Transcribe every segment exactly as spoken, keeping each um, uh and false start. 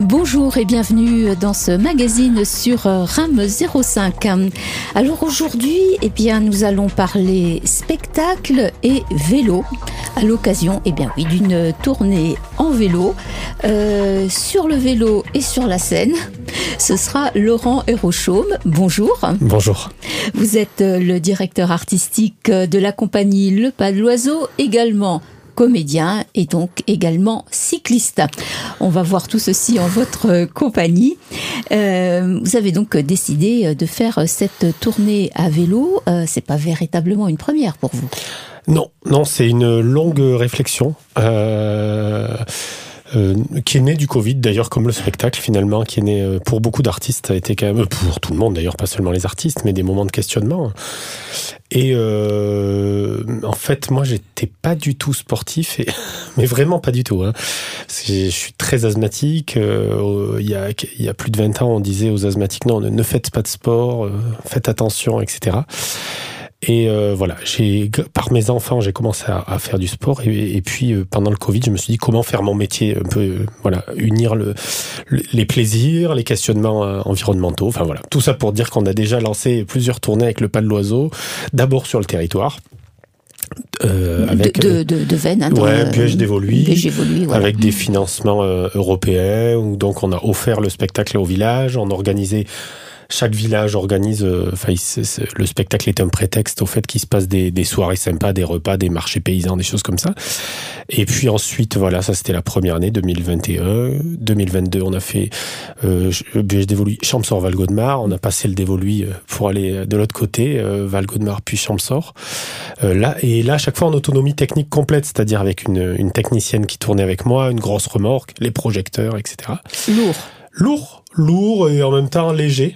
Bonjour et bienvenue dans ce magazine sur RAM zéro cinq. Alors aujourd'hui, eh bien, nous allons parler spectacle et vélo à l'occasion eh bien, oui, d'une tournée en vélo. Euh, sur le vélo et sur la scène, ce sera Laurent Hérochaume. Bonjour. Bonjour. Vous êtes le directeur artistique de la compagnie Le Pas de l'Oiseau, également comédien et donc également cycliste. On va voir tout ceci en votre compagnie. Euh, vous avez donc décidé de faire cette tournée à vélo. Euh, c'est pas véritablement une première pour vous? Non, non, c'est une longue réflexion. Euh... Euh, qui est né du Covid, d'ailleurs, comme le spectacle, finalement, qui est né euh, pour beaucoup d'artistes, a été quand même, pour tout le monde d'ailleurs, pas seulement les artistes, mais des moments de questionnement. Et euh, en fait, moi, j'étais pas du tout sportif, et, mais vraiment pas du tout. Hein. Je suis très asthmatique. Euh, il, y a, il y a plus de vingt ans, on disait aux asthmatiques, non, ne, ne faites pas de sport, euh, faites attention, et cetera. Et euh, voilà, j'ai, par mes enfants, j'ai commencé à, à faire du sport. Et, et puis, euh, pendant le Covid, je me suis dit comment faire mon métier, un peu, euh, voilà, unir le, le, les plaisirs, les questionnements euh, environnementaux. Enfin voilà, tout ça pour dire qu'on a déjà lancé plusieurs tournées avec Le Pas de l'Oiseau. D'abord sur le territoire. Euh, avec de, de, de Vennes, hein, ouais, Piège d'Évoluy, voilà. Avec des financements euh, européens. Où donc on a offert le spectacle au village, on a organisé. Chaque village organise, enfin, euh, le spectacle est un prétexte au fait qu'il se passe des, des soirées sympas, des repas, des marchés paysans, des choses comme ça. Et puis ensuite, voilà, ça c'était la première année, deux mille vingt et un. deux mille vingt-deux, on a fait euh, Dévoluy, Champsaur, Val-Gaudemar. On a passé le Dévoluy pour aller de l'autre côté, euh, Val-Gaudemar puis Champsaur. Euh, là, et là, à chaque fois en autonomie technique complète, c'est-à-dire avec une, une technicienne qui tournait avec moi, une grosse remorque, les projecteurs, et cetera. Lourd. Lourd, lourd et en même temps léger,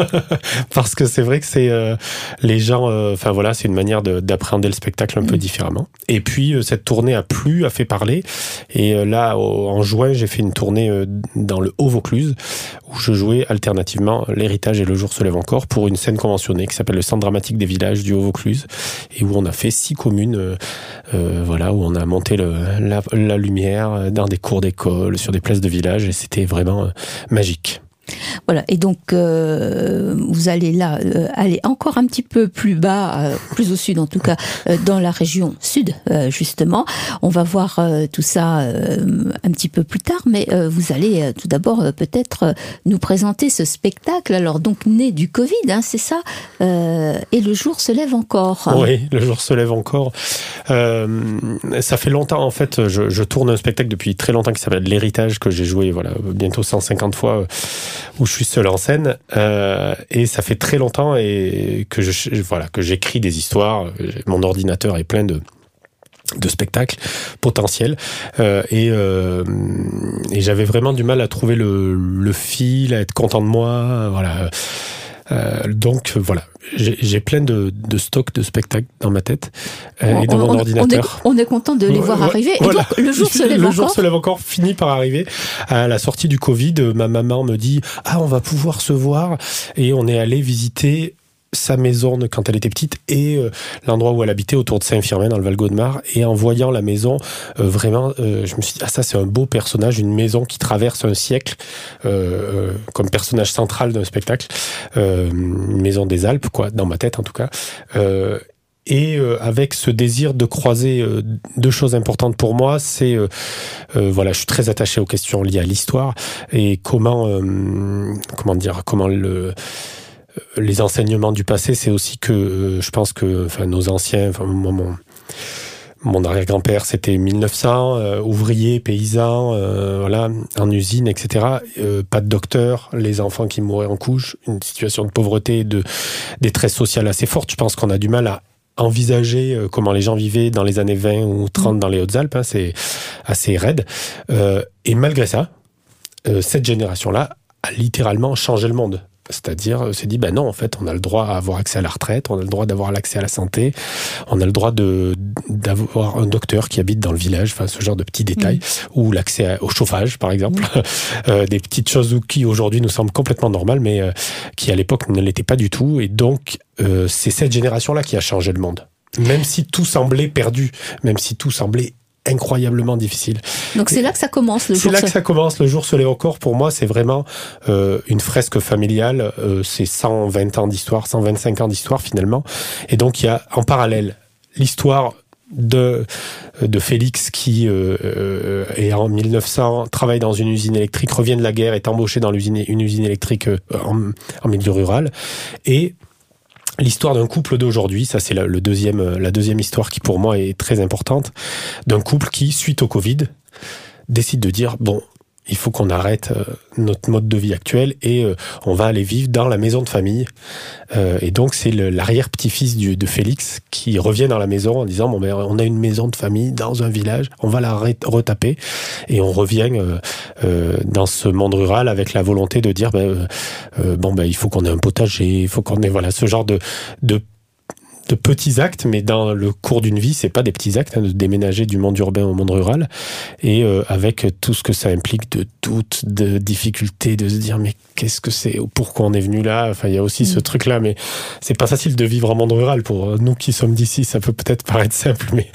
parce que c'est vrai que c'est euh, les gens, enfin euh, voilà, c'est une manière de, d'appréhender le spectacle un peu différemment. Et puis euh, cette tournée a plu, a fait parler. Et euh, là, au, en juin, j'ai fait une tournée euh, dans le Haut-Vaucluse où je jouais alternativement l'héritage et le jour se lève encore pour une scène conventionnée qui s'appelle le Centre dramatique des villages du Haut-Vaucluse et où on a fait six communes, euh, euh, voilà, où on a monté le, la, la lumière dans des cours d'école, sur des places de village et c'était vraiment euh, magique. Voilà, et donc euh, vous allez là euh, aller encore un petit peu plus bas, euh, plus au sud en tout cas, euh, dans la région sud euh, justement. On va voir euh, tout ça euh, un petit peu plus tard, mais euh, vous allez euh, tout d'abord euh, peut-être euh, nous présenter ce spectacle. Alors donc né du Covid, hein, c'est ça, euh, et le jour se lève encore. Oui, le jour se lève encore. Euh, ça fait longtemps en fait. Je, je tourne un spectacle depuis très longtemps qui s'appelle L'Héritage que j'ai joué voilà bientôt cent cinquante fois. Où je suis seul en scène euh, et ça fait très longtemps et que je voilà que j'écris des histoires. Mon ordinateur est plein de de spectacles potentiels euh, et euh, et j'avais vraiment du mal à trouver le le fil, à être content de moi, voilà. Euh, donc voilà, j'ai, j'ai plein de, de stocks de spectacles dans ma tête euh, et dans on, mon ordinateur. On est, on est content de les voir ouais, arriver. Voilà. Et donc le jour se lève le encore. Le jour se lève encore finit par arriver. À la sortie du Covid, ma maman me dit ah on va pouvoir se voir et on est allé visiter sa maison quand elle était petite et euh, l'endroit où elle habitait autour de Saint-Firmin dans le Val-Gaudemar et en voyant la maison euh, vraiment euh, je me suis dit ah ça c'est un beau personnage, une maison qui traverse un siècle euh, euh, comme personnage central d'un spectacle, euh, une maison des Alpes quoi, dans ma tête en tout cas. euh, Et euh, avec ce désir de croiser euh, deux choses importantes pour moi, c'est euh, euh, voilà, je suis très attaché aux questions liées à l'histoire et comment euh, comment dire, comment le les enseignements du passé, c'est aussi que euh, je pense que enfin nos anciens, enfin moi, mon mon arrière-grand-père, c'était mille neuf cents, euh, ouvrier, paysan, euh, voilà, en usine, et cetera. Euh, pas de docteur, les enfants qui mouraient en couche, une situation de pauvreté, et de détresse sociale assez forte. Je pense qu'on a du mal à envisager euh, comment les gens vivaient dans les années vingt ou trente dans les Hautes-Alpes. Hein, c'est assez raide. Euh, et malgré ça, euh, cette génération-là a littéralement changé le monde. C'est-à-dire, s'est dit, ben non, en fait, on a le droit à avoir accès à la retraite, on a le droit d'avoir l'accès à la santé, on a le droit de d'avoir un docteur qui habite dans le village, enfin, ce genre de petits détails, mmh. ou l'accès à, au chauffage, par exemple, mmh. euh, des petites choses qui aujourd'hui nous semblent complètement normales, mais euh, qui à l'époque ne l'étaient pas du tout. Et donc, euh, c'est cette génération-là qui a changé le monde. Même si tout semblait perdu, même si tout semblait incroyablement difficile. Donc c'est là que ça commence le jour. C'est là se... que ça commence, le jour se lève encore. Pour moi, c'est vraiment euh, une fresque familiale. Euh, c'est cent vingt ans d'histoire, cent vingt-cinq ans d'histoire finalement. Et donc il y a en parallèle l'histoire de de Félix qui euh, euh, est en mille neuf cents, travaille dans une usine électrique, revient de la guerre, est embauché dans l'usine, une usine électrique euh, en, en milieu rural, et l'histoire d'un couple d'aujourd'hui. Ça c'est la, le deuxième, la deuxième histoire qui pour moi est très importante, d'un couple qui, suite au Covid, décide de dire bon, il faut qu'on arrête euh, notre mode de vie actuel et euh, on va aller vivre dans la maison de famille. Euh, et donc c'est le, l'arrière-petit-fils du, de Félix qui revient dans la maison en disant bon ben on a une maison de famille dans un village, on va la retaper, et on revient euh, euh, dans ce monde rural avec la volonté de dire ben euh, bon ben il faut qu'on ait un potager, il faut qu'on ait voilà ce genre de de de petits actes, mais dans le cours d'une vie, c'est pas des petits actes, hein, de déménager du monde urbain au monde rural, et euh, avec tout ce que ça implique de doutes, de difficultés, de se dire mais qu'est-ce que c'est, pourquoi on est venu là, enfin il y a aussi mmh. ce truc-là, mais c'est pas facile de vivre en monde rural pour nous qui sommes d'ici, ça peut peut-être paraître simple, mais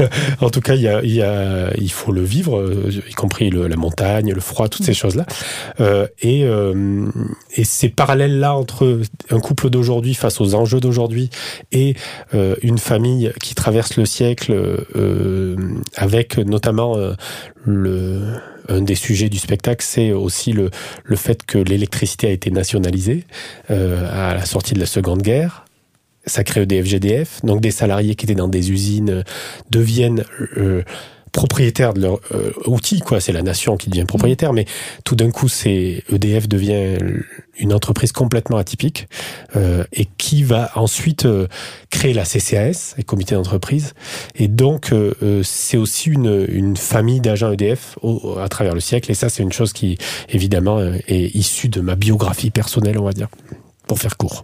en tout cas il y a, il y a, il faut le vivre, y compris le, la montagne, le froid, toutes mmh. ces choses-là, euh, et euh, et ces parallèles-là entre un couple d'aujourd'hui face aux enjeux d'aujourd'hui et Euh, une famille qui traverse le siècle, euh, avec notamment euh, le, un des sujets du spectacle, c'est aussi le, le fait que l'électricité a été nationalisée euh, à la sortie de la Seconde Guerre. Ça crée E D F G D F, donc des salariés qui étaient dans des usines deviennent euh, propriétaires de leur euh, outil, quoi. C'est la nation qui devient propriétaire, mais tout d'un coup, c'est E D F devient une entreprise complètement atypique euh, et qui va ensuite euh, créer la C C A S, le comité d'entreprise. Et donc, euh, c'est aussi une, une famille d'agents E D F au, à travers le siècle. Et ça, c'est une chose qui, évidemment, est issue de ma biographie personnelle, on va dire, pour faire court.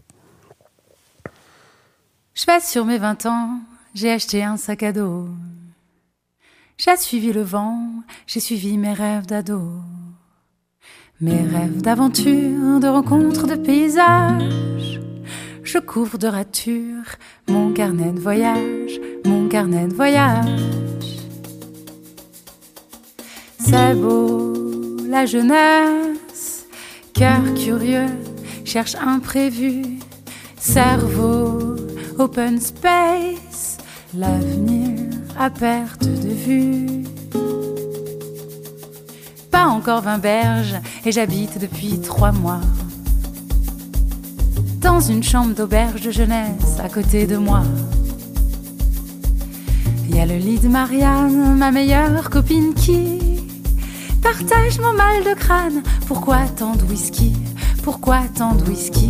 Je passe sur mes vingt ans, j'ai acheté un sac à dos. J'ai suivi le vent, j'ai suivi mes rêves d'ado. Mes rêves d'aventure, de rencontres, de paysages. Je couvre de ratures mon carnet de voyage, mon carnet de voyage. C'est beau, la jeunesse, cœur curieux, cherche imprévu, cerveau, open space, l'avenir à perte de vue. Pas encore vingt berges et j'habite depuis trois mois dans une chambre d'auberge de jeunesse à côté de moi. Il y a le lit de Marianne, ma meilleure copine qui partage mon mal de crâne. Pourquoi tant de whisky? Pourquoi tant de whisky?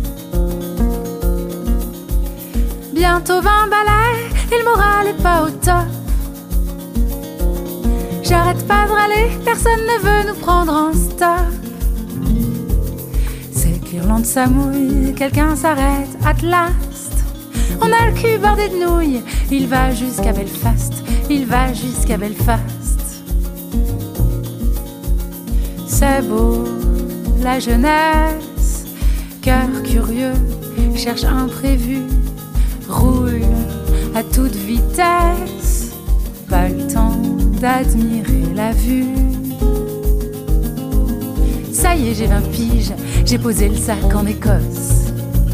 Bientôt vingt balais et le moral est pas au top. J'arrête pas de râler, personne ne veut nous prendre en stop. C'est qu'Irlande ça mouille, quelqu'un s'arrête at last. On a le cul bordé de nouilles, il va jusqu'à Belfast, il va jusqu'à Belfast. C'est beau, la jeunesse, cœur curieux, cherche imprévu, roule à toute vitesse, pas le temps d'admirer la vue. Ça y est, j'ai vingt piges, j'ai posé le sac en Écosse.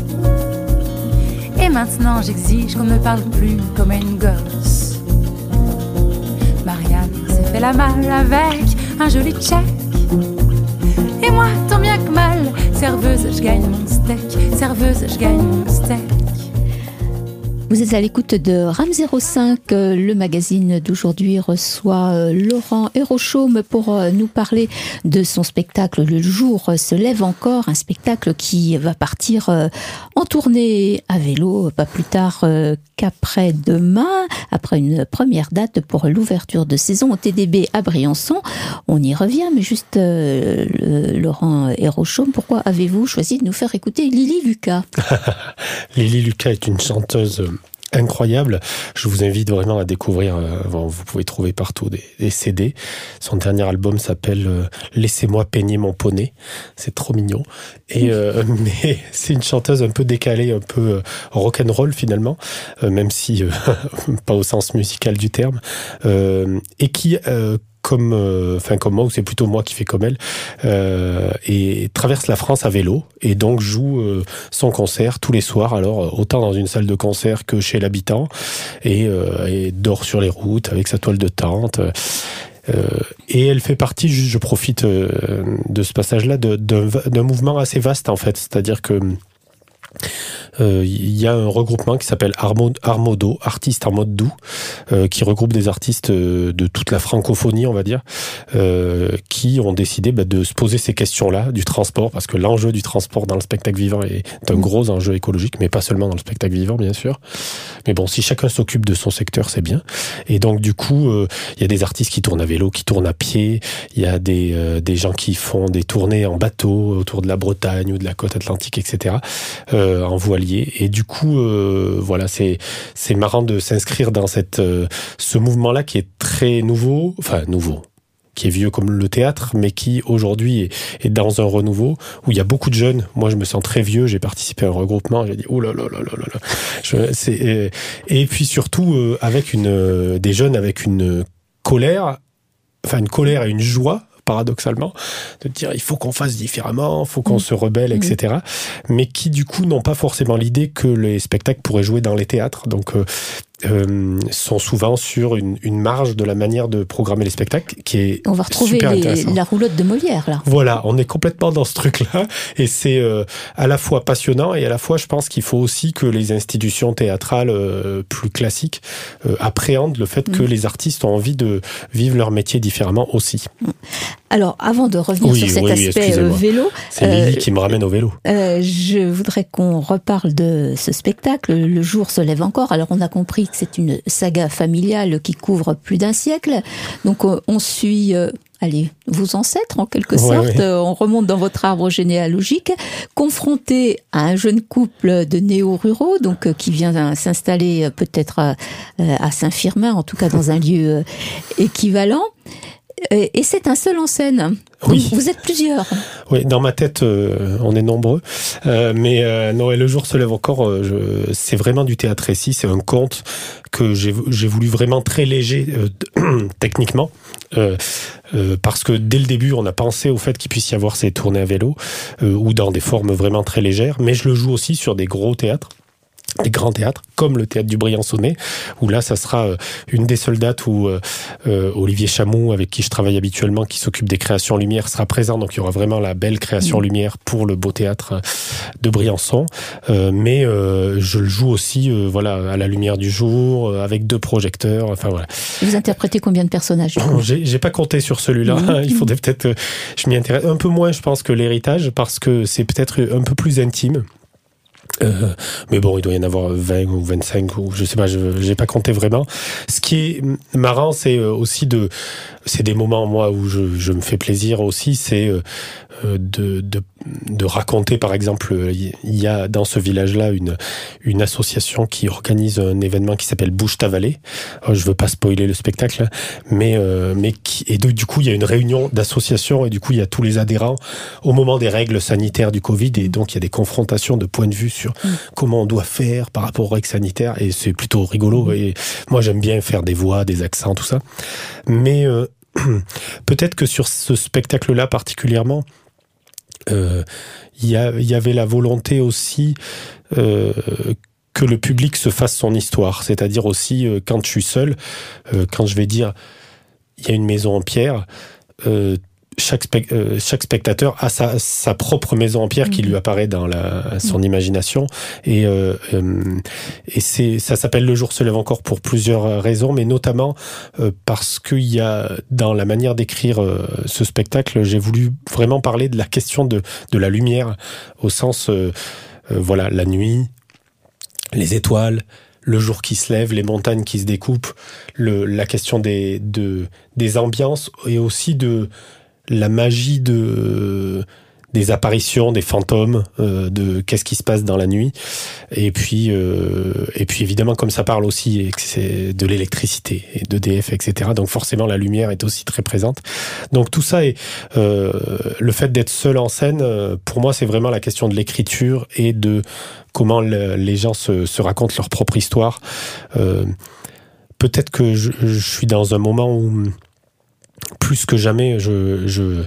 Et maintenant j'exige qu'on ne me parle plus comme à une gosse. Marianne s'est fait la malle avec un joli tchèque. Et moi, tant bien que mal, serveuse, je gagne mon steak, serveuse, je gagne mon steak. Vous êtes à l'écoute de RAM zéro cinq, le magazine d'aujourd'hui reçoit Laurent Hérochaume pour nous parler de son spectacle Le jour se lève encore, un spectacle qui va partir en tournée à vélo pas plus tard qu'après-demain, après une première date pour l'ouverture de saison au T D B à Briançon. On y revient, mais juste euh, Laurent Hérochaume, pourquoi avez-vous choisi de nous faire écouter Lily Lucas? Lily Lucas est une chanteuse incroyable. Je vous invite vraiment à découvrir. Euh, vous pouvez trouver partout des, des C D. Son dernier album s'appelle euh, Laissez-moi peigner mon poney. C'est trop mignon. Et euh, mais c'est une chanteuse un peu décalée, un peu euh, rock'n'roll finalement, euh, même si euh, pas au sens musical du terme, euh, et qui euh, comme euh, enfin comme moi, ou c'est plutôt moi qui fais comme elle, euh, et traverse la France à vélo et donc joue euh, son concert tous les soirs, alors autant dans une salle de concert que chez l'habitant, et, euh, et dort sur les routes avec sa toile de tente. Euh, et elle fait partie, juste je profite euh, de ce passage-là, de, d'un, d'un mouvement assez vaste en fait, c'est-à-dire que il euh, y a un regroupement qui s'appelle Armo, Armodo, Artistes Armodou, euh, qui regroupe des artistes euh, de toute la francophonie, on va dire, euh, qui ont décidé bah, de se poser ces questions-là du transport, parce que l'enjeu du transport dans le spectacle vivant est un gros enjeu écologique, mais pas seulement dans le spectacle vivant, bien sûr. Mais bon, si chacun s'occupe de son secteur, c'est bien. Et donc, du coup, il euh, y a des artistes qui tournent à vélo, qui tournent à pied, il y a des, euh, des gens qui font des tournées en bateau autour de la Bretagne ou de la côte atlantique, et cetera, euh, en voilier. Et du coup, euh, voilà, c'est c'est marrant de s'inscrire dans cette euh, ce mouvement-là qui est très nouveau, enfin nouveau, qui est vieux comme le théâtre, mais qui aujourd'hui est, est dans un renouveau où il y a beaucoup de jeunes. Moi, je me sens très vieux. J'ai participé à un regroupement. J'ai dit oh là là là là là. Je, c'est et, et puis surtout euh, avec une euh, des jeunes avec une colère, enfin une colère et une joie, paradoxalement, de dire il faut qu'on fasse différemment, il faut qu'on mmh. se rebelle, et cetera. Mmh. Mais qui du coup n'ont pas forcément l'idée que les spectacles pourraient jouer dans les théâtres. Donc euh, euh, sont souvent sur une, une marge de la manière de programmer les spectacles qui est on va retrouver super les, intéressant. La roulotte de Molière là. Voilà, on est complètement dans ce truc-là et c'est euh, à la fois passionnant et à la fois je pense qu'il faut aussi que les institutions théâtrales euh, plus classiques euh, appréhendent le fait mmh. que les artistes ont envie de vivre leur métier différemment aussi. Alors avant de revenir oui, sur cet oui, aspect euh, vélo, c'est euh, Lily qui me ramène au vélo. Euh, je voudrais qu'on reparle de ce spectacle. Le jour se lève encore. Alors on a compris que c'est une saga familiale qui couvre plus d'un siècle. Donc on suit, euh, allez, vos ancêtres en quelque ouais, sorte. Ouais. On remonte dans votre arbre généalogique, confronté à un jeune couple de néo-ruraux, donc euh, qui vient s'installer euh, peut-être à, à Saint-Firmin, en tout cas dans un lieu euh, équivalent. Et c'est un seul en scène. Oui. Vous êtes plusieurs. Oui, dans ma tête, euh, on est nombreux. Euh, mais euh, non, et le jour se lève encore. Euh, je, c'est vraiment du théâtre récit. C'est un conte que j'ai, j'ai voulu vraiment très léger euh, techniquement, euh, euh, parce que dès le début, on a pensé au fait qu'il puisse y avoir ces tournées à vélo euh, ou dans des formes vraiment très légères. Mais je le joue aussi sur des gros théâtres. Des grands théâtres, comme le théâtre du Briançonnais, où là, ça sera euh, une des seules dates où euh, euh, Olivier Chamou, avec qui je travaille habituellement, qui s'occupe des créations lumière, sera présent. Donc, il y aura vraiment la belle création mmh. lumière pour le beau théâtre de Briançon. Euh, mais euh, je le joue aussi, euh, voilà, à la lumière du jour, euh, avec deux projecteurs. Enfin voilà. Vous interprétez combien de personnages? j'ai, j'ai pas compté sur celui-là. Mmh. Il faudrait peut-être. Euh, je m'y intéresse un peu moins, je pense, que l'héritage, parce que c'est peut-être un peu plus intime. Euh, mais bon, il doit y en avoir vingt ou vingt-cinq ou je sais pas, je j'ai pas compté vraiment. Ce qui est marrant, c'est aussi de, c'est des moments moi où je, je me fais plaisir aussi, c'est de, de de raconter par exemple, il y a dans ce village-là une une association qui organise un événement qui s'appelle Bouge ta vallée. Je veux pas spoiler le spectacle, mais euh, mais qui, et donc, du coup il y a une réunion d'associations et du coup il y a tous les adhérents au moment des règles sanitaires du Covid et donc il y a des confrontations de points de vue sur Mmh. comment on doit faire par rapport aux règles sanitaires et c'est plutôt rigolo mmh. et moi j'aime bien faire des voix, des accents, tout ça, mais euh, peut-être que sur ce spectacle-là particulièrement euh, y, a, y avait la volonté aussi euh, que le public se fasse son histoire, c'est-à-dire aussi euh, quand je suis seul, euh, quand je vais dire il y a une maison en pierre, euh, Chaque, spe- euh, chaque spectateur a sa, sa propre maison en pierre qui lui apparaît dans la, son mmh. imagination et, euh, euh, et c'est, ça s'appelle Le jour se lève encore pour plusieurs raisons, mais notamment euh, parce qu'il y a dans la manière d'écrire euh, ce spectacle, j'ai voulu vraiment parler de la question de, de la lumière au sens euh, euh, voilà, la nuit, les étoiles, le jour qui se lève, les montagnes qui se découpent, le, la question des, de, des ambiances et aussi de la magie de des apparitions, des fantômes, euh, de qu'est-ce qui se passe dans la nuit. Et puis, euh, et puis évidemment, comme ça parle aussi c'est de l'électricité et d'E D F, et cetera. Donc forcément, la lumière est aussi très présente. Donc tout ça est euh, le fait d'être seul en scène. Pour moi, c'est vraiment la question de l'écriture et de comment le, les gens se, se racontent leur propre histoire. Euh, peut-être que je, je suis dans un moment où plus que jamais, je, je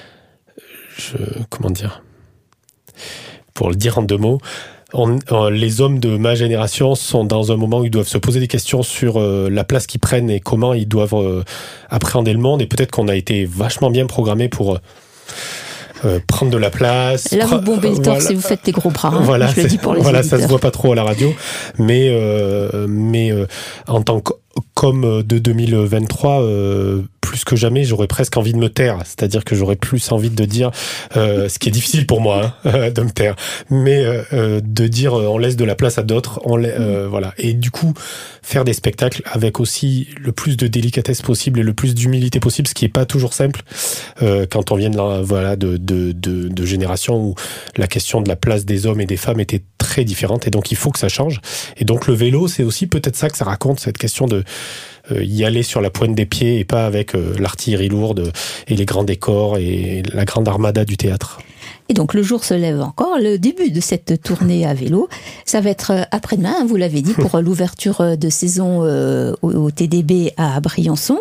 Je, comment dire, pour le dire en deux mots, on, on, les hommes de ma génération sont dans un moment où ils doivent se poser des questions sur euh, la place qu'ils prennent et comment ils doivent euh, appréhender le monde. Et peut-être qu'on a été vachement bien programmés pour euh, euh, prendre de la place. Là, vous bombez le torse voilà. Et vous faites des gros bras. Hein, voilà, je le dis pour les voilà, auditeurs. Ça se voit pas trop à la radio, mais euh, mais euh, en tant que comme de deux mille vingt-trois, euh, plus que jamais, j'aurais presque envie de me taire. C'est-à-dire que j'aurais plus envie de dire, euh, ce qui est difficile pour moi, hein, de me taire, mais euh, de dire, on laisse de la place à d'autres, on la, euh, voilà. Et du coup, faire des spectacles avec aussi le plus de délicatesse possible et le plus d'humilité possible, ce qui est pas toujours simple euh, quand on vient de la, voilà de de de, de générations où la question de la place des hommes et des femmes était très différente. Et donc il faut que ça change. Et donc le vélo, c'est aussi peut-être ça que ça raconte, cette question de Euh, y aller sur la pointe des pieds et pas avec euh, l'artillerie lourde et les grands décors et la grande armada du théâtre. Et donc le jour se lève encore, le début de cette tournée à vélo, ça va être après-demain, vous l'avez dit, pour l'ouverture de saison euh, au, au T D B à Briançon.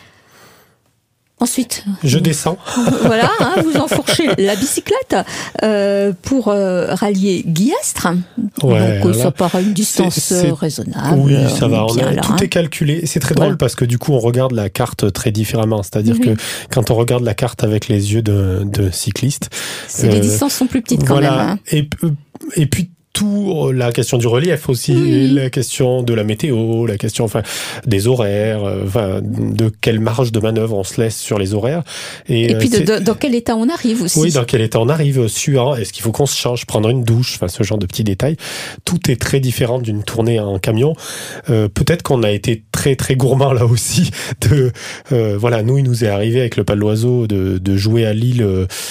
Ensuite, je vous, descends. Voilà, hein, vous enfourchez la bicyclette euh, pour euh, rallier Guillestre. Ouais, donc ça paraît une distance c'est, c'est... raisonnable. Oui, ça va. On a, là, tout hein. est calculé. C'est très drôle voilà. Parce que du coup, on regarde la carte très différemment. C'est-à-dire oui. que quand on regarde la carte avec les yeux de, de cycliste, c'est, euh, les distances sont plus petites quand voilà. même. Hein. Et, et puis tout, la question du relief aussi, oui. La question de la météo, la question enfin des horaires, enfin de quelle marge de manœuvre on se laisse sur les horaires. Et, et puis de, de, dans quel état on arrive aussi. Oui, dans quel état on arrive, suant, est-ce qu'il faut qu'on se change, prendre une douche, enfin ce genre de petits détails. Tout est très différent d'une tournée en camion. Euh, peut-être qu'on a été très très gourmand là aussi. De euh, voilà, nous il nous est arrivé avec le Pas de l'Oiseau de, de jouer à Lille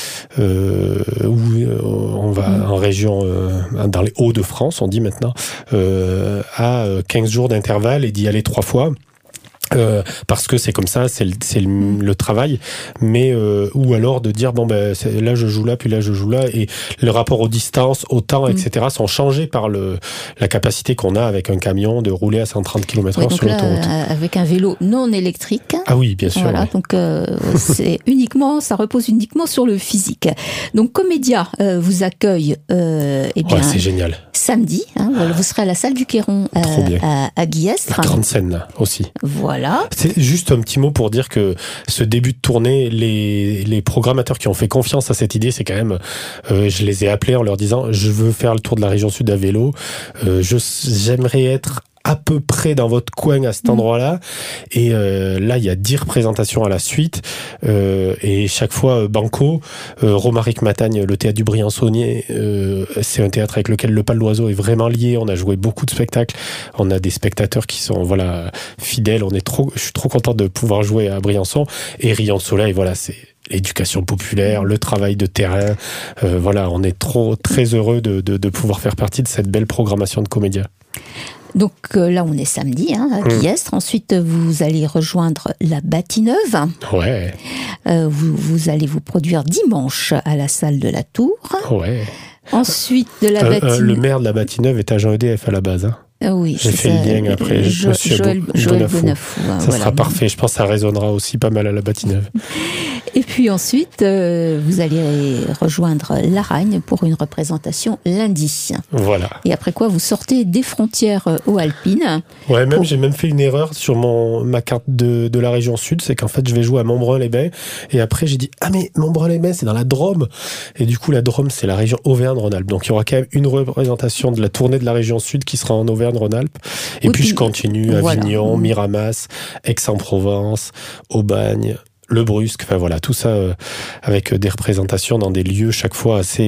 euh, où on va mmh. en région euh, dans les Hauts-de-France, on dit maintenant, euh, à quinze jours d'intervalle et d'y aller trois fois. Euh, parce que c'est comme ça, c'est le, c'est le, le travail, mais euh, ou alors de dire bon ben c'est, là je joue là puis là je joue là et le rapport aux distances, au temps, mmh. et cetera sont changés par le la capacité qu'on a avec un camion de rouler à cent trente kilomètres heure oui, sur là, l'autoroute. Euh, avec un vélo non électrique. Ah oui, bien sûr. Voilà, oui. donc euh, c'est uniquement, ça repose uniquement sur le physique. Donc Comédia euh, vous accueille. Euh, eh bien, ouais, c'est génial. Samedi, hein, vous serez à la salle du Quéron euh, à, à Guillestre. La grande scène là aussi. Voilà. Voilà. C'est juste un petit mot pour dire que ce début de tournée, les, les programmateurs qui ont fait confiance à cette idée, c'est quand même, euh, je les ai appelés en leur disant, je veux faire le tour de la région sud à vélo, euh, je, j'aimerais être à peu près dans votre coin à cet endroit-là. Et euh, là, il y a dix représentations à la suite. Euh, et chaque fois, euh, Banco, euh, Romaric Matagne, le théâtre du Briançonnier, euh, c'est un théâtre avec lequel le Pas de l'Oiseau est vraiment lié. On a joué beaucoup de spectacles. On a des spectateurs qui sont voilà fidèles. On est trop, je suis trop content de pouvoir jouer à Briançon. Et Rayon de Soleil, voilà, c'est l'éducation populaire, le travail de terrain. Euh, voilà, on est trop très heureux de, de, de pouvoir faire partie de cette belle programmation de Comédia. Donc euh, là, on est samedi, hein, à Guillestre. Mmh. Ensuite, vous allez rejoindre la Bâtie-Neuve. Ouais. Euh, vous, vous allez vous produire dimanche à la salle de la Tour. Ouais. Ensuite, de la euh, Bâtie-Neuve... Euh, le maire de la Bâtie-Neuve est agent E D F à la base, hein. Ah oui, j'ai fait ça, le lien après. Jo- Monsieur Joël, Bo- Joël Bonafou. Bonafou. Ça voilà. sera parfait. Je pense que ça résonnera aussi pas mal à la Bâtie-Neuve. Et puis ensuite, euh, vous allez rejoindre Laragne pour une représentation lundi. Voilà. Et après quoi, vous sortez des frontières aux Alpines. Ouais, même pour... j'ai même fait une erreur sur mon ma carte de de la région sud, c'est qu'en fait je vais jouer à Montbrun-les-Bains et après j'ai dit ah mais Montbrun-les-Bains c'est dans la Drôme et du coup la Drôme c'est la région Auvergne-Rhône-Alpes. Donc il y aura quand même une représentation de la tournée de la région sud qui sera en Auvergne-Rhône-Alpes. Et oui, puis, puis je continue à voilà. Avignon, Miramas, Aix-en-Provence, Aubagne, Le Brusque, enfin voilà, tout ça euh, avec des représentations dans des lieux chaque fois assez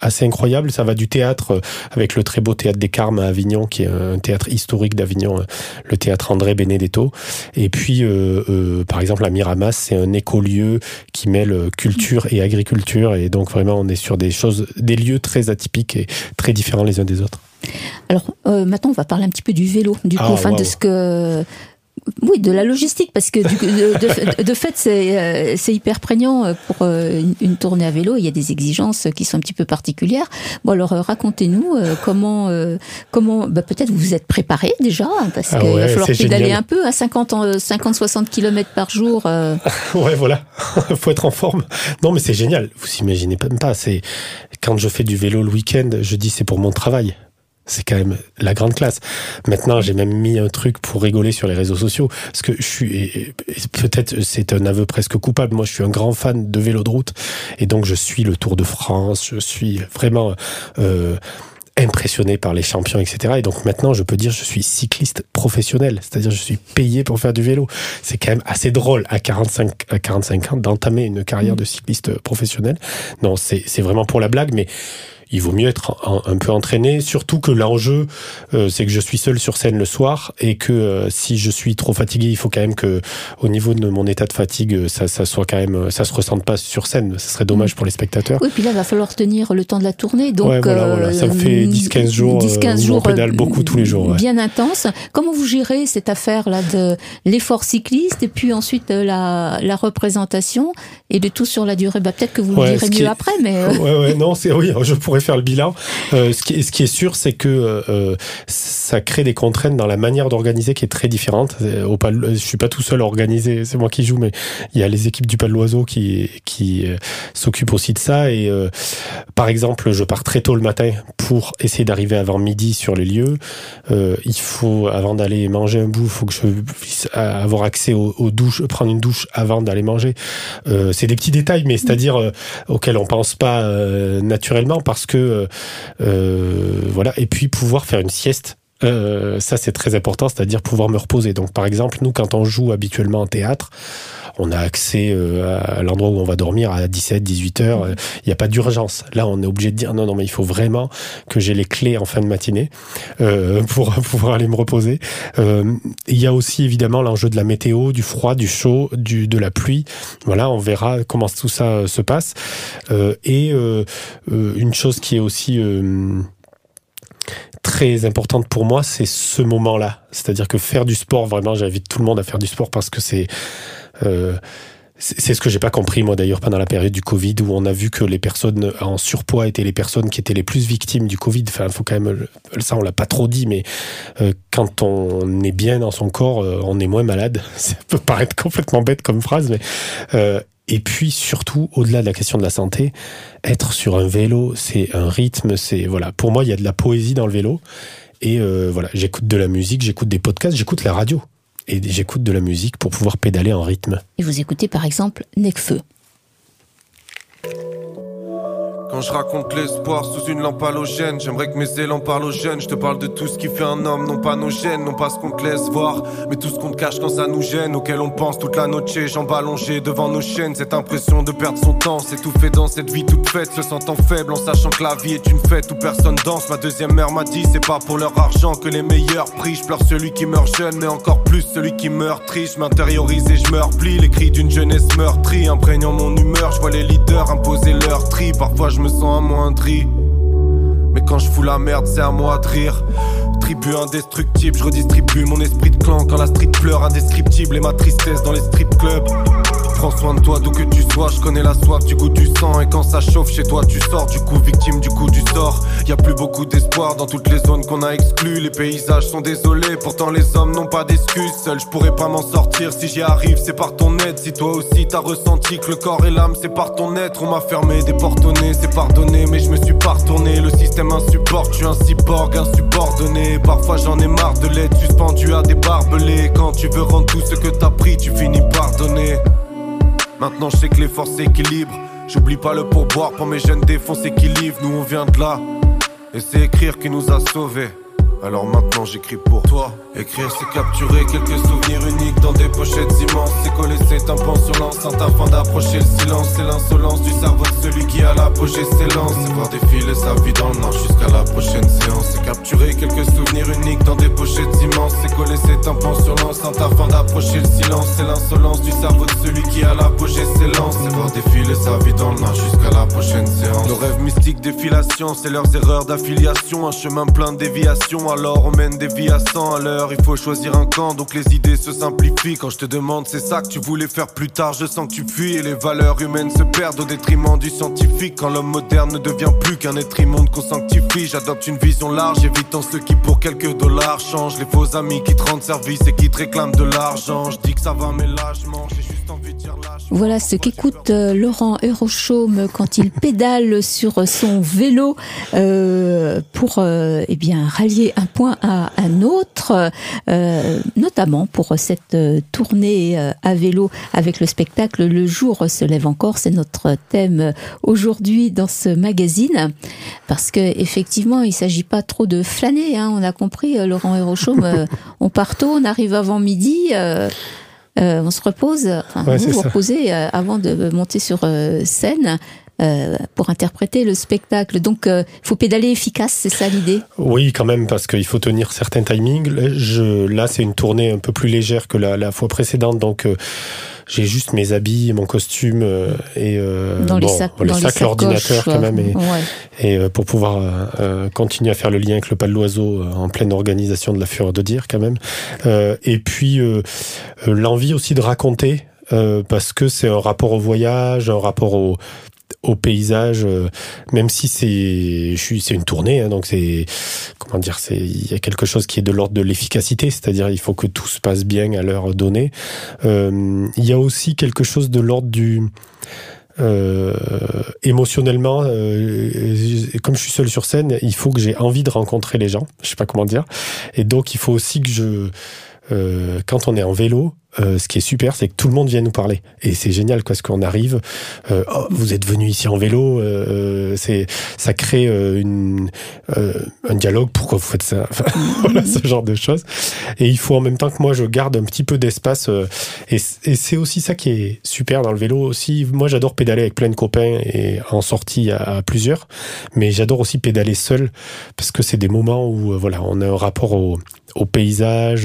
assez incroyable. Ça va du théâtre, euh, avec le très beau théâtre des Carmes à Avignon, qui est un théâtre historique d'Avignon, euh, le théâtre André Benedetto. Et puis, euh, euh, par exemple, à Miramas, c'est un écolieu qui mêle culture et agriculture. Et donc, vraiment, on est sur des choses, des lieux très atypiques et très différents les uns des autres. Alors, euh, maintenant, on va parler un petit peu du vélo, du coup, ah, enfin, wow. de ce que... Oui, de la logistique, parce que du, de, de, de fait, c'est, c'est hyper prégnant pour une, une tournée à vélo. Il y a des exigences qui sont un petit peu particulières. Bon, alors racontez-nous comment, comment, bah, peut-être vous vous êtes préparé déjà, parce qu'il ah ouais, va falloir pédaler génial. un peu à cinquante soixante kilomètres par jour. Euh... Ouais, voilà, faut être en forme. Non, mais c'est génial. Vous imaginez même pas. C'est quand je fais du vélo le week-end, je dis c'est pour mon travail. C'est quand même la grande classe. Maintenant, j'ai même mis un truc pour rigoler sur les réseaux sociaux. Parce que je suis, peut-être c'est un aveu presque coupable, moi je suis un grand fan de vélo de route. Et donc je suis le Tour de France, je suis vraiment euh, impressionné par les champions, et cetera. Et donc maintenant, je peux dire je suis cycliste professionnel. C'est-à-dire je suis payé pour faire du vélo. C'est quand même assez drôle à quarante-cinq, à quarante-cinq ans d'entamer une carrière de cycliste professionnel. Non, c'est, c'est vraiment pour la blague, mais... il vaut mieux être un, un peu entraîné, surtout que l'enjeu, euh, c'est que je suis seul sur scène le soir et que euh, si je suis trop fatigué, il faut quand même que, au niveau de mon état de fatigue, ça, ça soit quand même, ça se ressente pas sur scène. Ça serait dommage pour les spectateurs. Oui, puis là, il va falloir tenir le temps de la tournée. Donc, ouais, voilà, euh, voilà. Ça me fait dix quinze jours, dix quinze jours, on pédale beaucoup tous les jours. Ouais. Bien intense. Comment vous gérez cette affaire-là de l'effort cycliste et puis ensuite la, la représentation et de tout sur la durée? Bah, peut-être que vous ouais, le direz mieux est... après, mais. Ouais, ouais, non, c'est, oui, je pourrais faire le bilan. Euh, ce, qui est, ce qui est sûr, c'est que euh, ça crée des contraintes dans la manière d'organiser qui est très différente. Au pas, je suis pas tout seul à organiser, c'est moi qui joue, mais il y a les équipes du Pas de l'Oiseau qui, qui euh, s'occupent aussi de ça. Et euh, par exemple, je pars très tôt le matin pour essayer d'arriver avant midi sur les lieux. Euh, il faut, avant d'aller manger un bout, il faut que je puisse avoir accès aux, aux douches, prendre une douche avant d'aller manger. Euh, c'est des petits détails, mais c'est-à-dire euh, auxquels on pense pas euh, naturellement, parce que euh, euh, voilà. Et puis pouvoir faire une sieste. Euh, ça c'est très important, c'est-à-dire pouvoir me reposer. Donc par exemple, nous quand on joue habituellement en théâtre, on a accès euh, à l'endroit où on va dormir à dix-sept, dix-huit heures. Il mmh. n'y a pas d'urgence. Là, on est obligé de dire non, non, mais il faut vraiment que j'ai les clés en fin de matinée euh, pour pouvoir aller me reposer. Euh, il y a aussi évidemment l'enjeu de la météo, du froid, du chaud, du de la pluie. Voilà, on verra comment tout ça se passe. Euh, et euh, euh, une chose qui est aussi euh, très importante pour moi, c'est ce moment-là. C'est-à-dire que faire du sport, vraiment, j'invite tout le monde à faire du sport parce que c'est euh, c'est ce que j'ai pas compris moi d'ailleurs pendant la période du Covid, où on a vu que les personnes en surpoids étaient les personnes qui étaient les plus victimes du Covid. Enfin, faut quand même, ça on l'a pas trop dit, mais euh, quand on est bien dans son corps, euh, on est moins malade. Ça peut paraître complètement bête comme phrase, mais euh, et puis surtout, au-delà de la question de la santé, être sur un vélo, c'est un rythme, c'est voilà. Pour moi, il y a de la poésie dans le vélo, et euh, voilà, j'écoute de la musique, j'écoute des podcasts, j'écoute la radio. Et j'écoute de la musique pour pouvoir pédaler en rythme. Et vous écoutez par exemple Necfeu. Quand je raconte l'espoir sous une lampe halogène, j'aimerais que mes élans parlent aux jeunes. Je te parle de tout ce qui fait un homme, non pas nos gènes, non pas ce qu'on te laisse voir, mais tout ce qu'on te cache quand ça nous gêne, auquel on pense toute la noche, jambes allongées devant nos chaînes. Cette impression de perdre son temps, s'étouffer dans cette vie toute faite, se sentant faible en sachant que la vie est une fête où personne danse. Ma deuxième mère m'a dit, c'est pas pour leur argent que les meilleurs prient. Je pleure celui qui meurt jeune, mais encore plus celui qui meurt triste. Je m'intériorise et je me replie, les cris d'une jeunesse meurtrie, imprégnant mon humeur. Je vois les leaders imposer leur tri, parfois je me sens amoindri. Mais quand je fous la merde, c'est à moi de rire. Tribu indestructible, je redistribue mon esprit de clan quand la street pleure, indescriptible, et ma tristesse dans les strip clubs. Prends soin de toi d'où que tu sois, je connais la soif du goût du sang. Et quand ça chauffe chez toi, tu sors du coup victime du coup du sort. Y'a plus beaucoup d'espoir dans toutes les zones qu'on a exclues. Les paysages sont désolés, pourtant les hommes n'ont pas d'excuses. Seul je pourrais pas m'en sortir, si j'y arrive c'est par ton aide. Si toi aussi t'as ressenti que le corps et l'âme c'est par ton être. On m'a fermé des portes au nez, c'est pardonné, mais je me suis pas retourné. Le système insupporte, je suis un cyborg insubordonné. Parfois j'en ai marre de l'être suspendu à des barbelés. Quand tu veux rendre tout ce que t'as pris, tu finis par donner. Maintenant je sais que l'effort s'équilibre. J'oublie pas le pourboire pour mes jeunes défoncer qui livrent. Nous on vient de là, et c'est écrire qui nous a sauvés. alors maintenant j'écris pour toi. Écrire c'est capturer quelques souvenirs uniques dans des pochettes immenses. C'est coller ses tympans sur l'enceinte afin d'approcher le silence. C'est l'insolence du cerveau de celui qui à l'apogée s'élance. C'est voir défiler sa vie dans le noir jusqu'à la prochaine séance. C'est capturer quelques souvenirs uniques dans des pochettes immenses. C'est coller ses tympans sur l'enceinte afin d'approcher le silence. C'est l'insolence du cerveau de celui qui à l'apogée s'élance. C'est voir défiler sa vie dans le noir jusqu'à la prochaine séance. Nos rêves mystiques défilation, c'est leurs erreurs d'affiliation. Un chemin plein de déviations, alors on mène des vies à cent à l'heure. Il faut choisir un camp, donc les idées se simplifient. Quand je te demande c'est ça que tu voulais faire plus tard, je sens que tu fuis. Et les valeurs humaines se perdent au détriment du scientifique. Quand l'homme moderne ne devient plus qu'un être immonde qu'on sanctifie. J'adopte une vision large, évitant ceux qui pour quelques dollars changent. Les faux amis qui te rendent service et qui te réclament de l'argent. Je dis que ça va mais là je mange, j'ai juste envie de dire lâche. Voilà ce qu'écoute euh, Laurent Eurochaume quand il pédale sur son vélo euh, pour euh, eh bien rallier un point à un autre, euh, notamment pour cette euh, tournée euh, à vélo avec le spectacle Le jour se lève encore. C'est notre thème aujourd'hui dans ce magazine, parce que effectivement il s'agit pas trop de flâner, hein, on a compris, euh, Laurent Eurochaume, euh, on part tôt, on arrive avant midi. Euh, Euh, on se repose, enfin, ouais, vous vous reposez euh, avant de monter sur euh, scène euh, pour interpréter le spectacle. Donc, il euh, faut pédaler efficace, c'est ça l'idée ? Oui, quand même, parce qu'il faut tenir certains timings. Je, là, c'est une tournée un peu plus légère que la, la fois précédente, donc euh, j'ai juste mes habits, mon costume euh, et euh, dans bon, les sacs, les dans sacs, les l'ordinateur quand même, et, ouais. et euh, pour pouvoir euh, euh, continuer à faire le lien avec le pas de l'oiseau euh, en pleine organisation de la Fureur de dire quand même. Euh, et puis euh, euh, l'envie aussi de raconter, euh, parce que c'est un rapport au voyage, un rapport au au paysage, euh, même si c'est, je suis, c'est une tournée, hein, donc c'est, comment dire, c'est, il y a quelque chose qui est de l'ordre de l'efficacité, c'est-à-dire il faut que tout se passe bien à l'heure donnée. Euh, il y a aussi quelque chose de l'ordre du, euh, émotionnellement, euh, comme je suis seul sur scène, il faut que j'ai envie de rencontrer les gens, je sais pas comment dire, et donc il faut aussi que je, euh, quand on est en vélo, Euh, ce qui est super, c'est que tout le monde vient nous parler, et c'est génial parce qu'on arrive. Euh, oh, vous êtes venu ici en vélo, euh, c'est ça crée euh, une euh, un dialogue. Pourquoi vous faites ça? Enfin, voilà, ce genre de choses. Et il faut en même temps que moi je garde un petit peu d'espace. Euh, et, et c'est aussi ça qui est super dans le vélo aussi. Moi, j'adore pédaler avec plein de copains et en sortie à, à plusieurs, mais j'adore aussi pédaler seul parce que c'est des moments où euh, voilà, on a un rapport au, au paysage,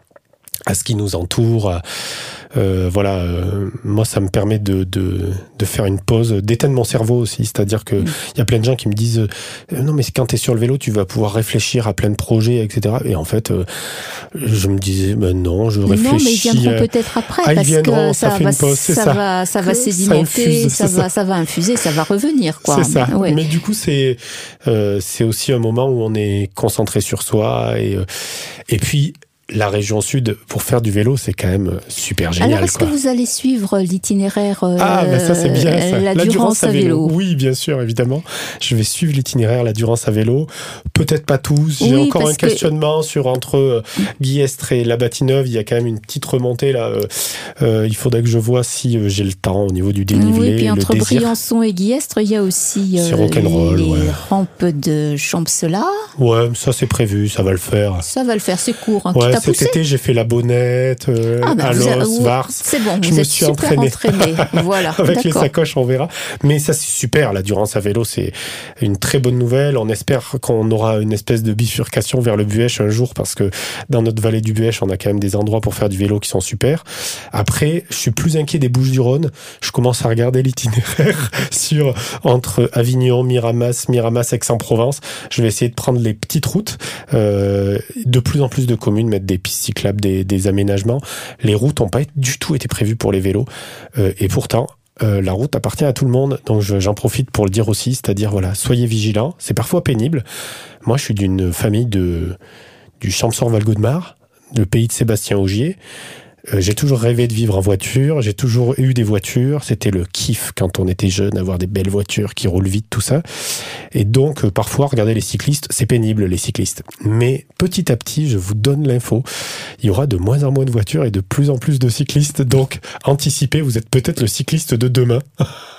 à ce qui nous entoure. Euh, voilà, euh, moi ça me permet de, de, de faire une pause, d'éteindre mon cerveau aussi, c'est-à-dire que il mmh. y a plein de gens qui me disent euh, non mais quand t'es sur le vélo tu vas pouvoir réfléchir à plein de projets, et cetera. Et en fait euh, je me disais ben non, je réfléchis. Non, mais ils viendront euh, peut-être après, ah, parce que ça, ça, va, pause, ça, ça va ça va sédimenter, ça, infuse, ça va ça. ça va infuser, ça va revenir quoi. C'est ça. Ouais. Mais du coup c'est euh, c'est aussi un moment où on est concentré sur soi, et euh, et puis la région sud, pour faire du vélo, c'est quand même super génial. Alors, est-ce quoi. que vous allez suivre l'itinéraire euh, Ah, ben ça, c'est bien, ça. La, la Durance à vélo. vélo. Oui, bien sûr, évidemment. Je vais suivre l'itinéraire La Durance à vélo. Peut-être pas tous. J'ai oui, encore un questionnement que... sur entre euh, Guillestre et La Batineuse. Il y a quand même une petite remontée, là. Euh, euh, il faudrait que je vois si euh, j'ai le temps au niveau du dénivelé. Oui, puis entre le désir. Briançon et Guillestre, il y a aussi euh, rock'n'roll, les ouais. rampes de Champcelas. Ouais, ça, c'est prévu. Ça va le faire. Ça va le faire. C'est court. Hein. Ouais, Qui t'a cet poussé été, j'ai fait la Bonnette, euh, ah ben Alos, vous, Vars. C'est bon, je vous me êtes suis super entraîné. entraîné. Voilà, avec d'accord. les sacoches, on verra. Mais ça, c'est super, la Durance à vélo, c'est une très bonne nouvelle. On espère qu'on aura une espèce de bifurcation vers le Buèche un jour, parce que dans notre vallée du Buèche, on a quand même des endroits pour faire du vélo qui sont super. Après, je suis plus inquiet des Bouches-du-Rhône. Je commence à regarder l'itinéraire sur entre Avignon, Miramas, Miramas, Aix-en-Provence. Je vais essayer de prendre les petites routes. Euh, de plus en plus de communes mettent des pistes cyclables, des, des aménagements. Les routes n'ont pas du tout été prévues pour les vélos. Euh, et pourtant, euh, la route appartient à tout le monde. Donc je, j'en profite pour le dire aussi, c'est-à-dire, voilà, soyez vigilants. C'est parfois pénible. Moi, je suis d'une famille de, du Champsaur-Val-Gaudemar, le pays de Sébastien Ogier. Euh, j'ai toujours rêvé de vivre en voiture, j'ai toujours eu des voitures, c'était le kiff quand on était jeune, avoir des belles voitures qui roulent vite, tout ça. Et donc, euh, parfois, regarder les cyclistes, c'est pénible, les cyclistes. Mais petit à petit, je vous donne l'info, il y aura de moins en moins de voitures et de plus en plus de cyclistes, donc anticipez, vous êtes peut-être le cycliste de demain.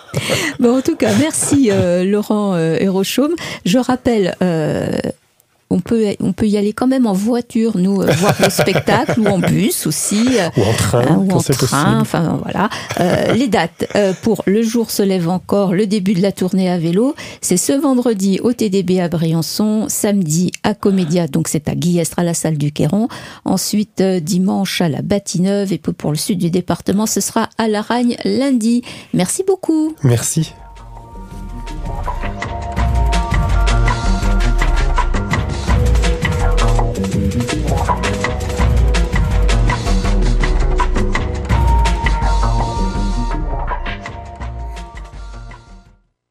Bon, en tout cas, merci euh, Laurent euh, Eurochaume. Je rappelle... Euh on peut, on peut y aller quand même en voiture, nous, euh, voir le spectacle, ou en bus aussi. Euh, ou en train, hein, ou quand en c'est train, possible. Enfin, voilà. Euh, les dates euh, pour Le jour se lève encore, le début de la tournée à vélo, c'est ce vendredi au T D B à Briançon, samedi à Comédia, donc c'est à Guillestre à la salle du Queyron. Ensuite, euh, dimanche à la Bâtie-Neuve, et pour le sud du département, ce sera à Laragne lundi. Merci beaucoup. Merci.